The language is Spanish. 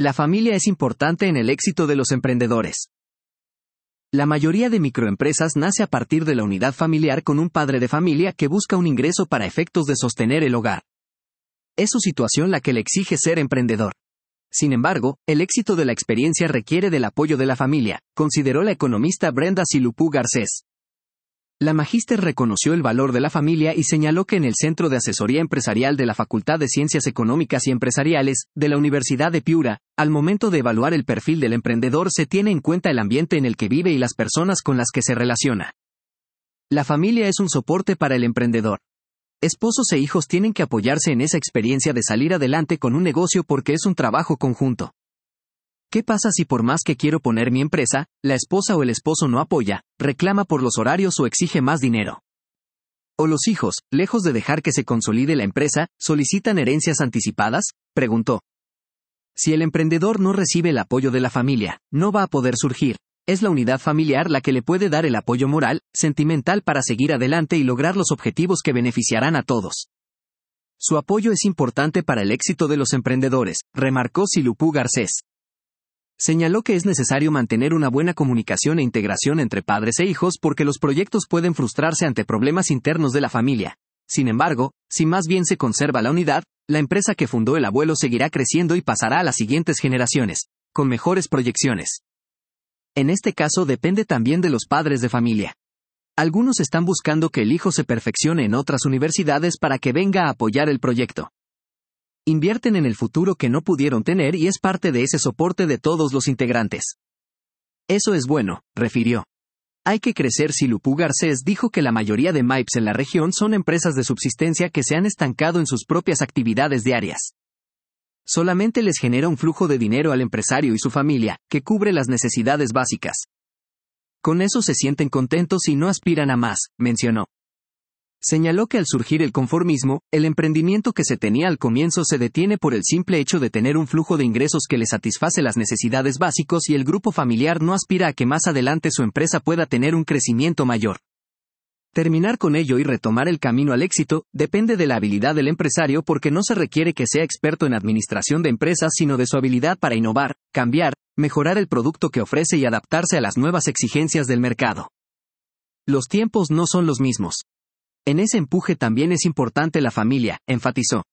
La familia es importante en el éxito de los emprendedores. La mayoría de microempresas nace a partir de la unidad familiar con un padre de familia que busca un ingreso para efectos de sostener el hogar. Es su situación la que le exige ser emprendedor. Sin embargo, el éxito de la experiencia requiere del apoyo de la familia, consideró la economista Brenda Silupú Garcés. La magíster reconoció el valor de la familia y señaló que en el Centro de Asesoría Empresarial de la Facultad de Ciencias Económicas y Empresariales, de la Universidad de Piura, al momento de evaluar el perfil del emprendedor se tiene en cuenta el ambiente en el que vive y las personas con las que se relaciona. La familia es un soporte para el emprendedor. Esposos e hijos tienen que apoyarse en esa experiencia de salir adelante con un negocio porque es un trabajo conjunto. ¿Qué pasa si por más que quiero poner mi empresa, la esposa o el esposo no apoya, reclama por los horarios o exige más dinero? ¿O los hijos, lejos de dejar que se consolide la empresa, solicitan herencias anticipadas?, preguntó. Si el emprendedor no recibe el apoyo de la familia, no va a poder surgir. Es la unidad familiar la que le puede dar el apoyo moral, sentimental para seguir adelante y lograr los objetivos que beneficiarán a todos. Su apoyo es importante para el éxito de los emprendedores, remarcó Silupú Garcés. Señaló que es necesario mantener una buena comunicación e integración entre padres e hijos porque los proyectos pueden frustrarse ante problemas internos de la familia. Sin embargo, si más bien se conserva la unidad, la empresa que fundó el abuelo seguirá creciendo y pasará a las siguientes generaciones, con mejores proyecciones. En este caso depende también de los padres de familia. Algunos están buscando que el hijo se perfeccione en otras universidades para que venga a apoyar el proyecto. Invierten en el futuro que no pudieron tener y es parte de ese soporte de todos los integrantes. Eso es bueno, refirió. Hay que crecer. Silupú Garcés dijo que la mayoría de MIPS en la región son empresas de subsistencia que se han estancado en sus propias actividades diarias. Solamente les genera un flujo de dinero al empresario y su familia, que cubre las necesidades básicas. Con eso se sienten contentos y no aspiran a más, mencionó. Señaló que al surgir el conformismo, el emprendimiento que se tenía al comienzo se detiene por el simple hecho de tener un flujo de ingresos que le satisface las necesidades básicos y el grupo familiar no aspira a que más adelante su empresa pueda tener un crecimiento mayor. Terminar con ello y retomar el camino al éxito depende de la habilidad del empresario porque no se requiere que sea experto en administración de empresas sino de su habilidad para innovar, cambiar, mejorar el producto que ofrece y adaptarse a las nuevas exigencias del mercado. Los tiempos no son los mismos. En ese empuje también es importante la familia, enfatizó.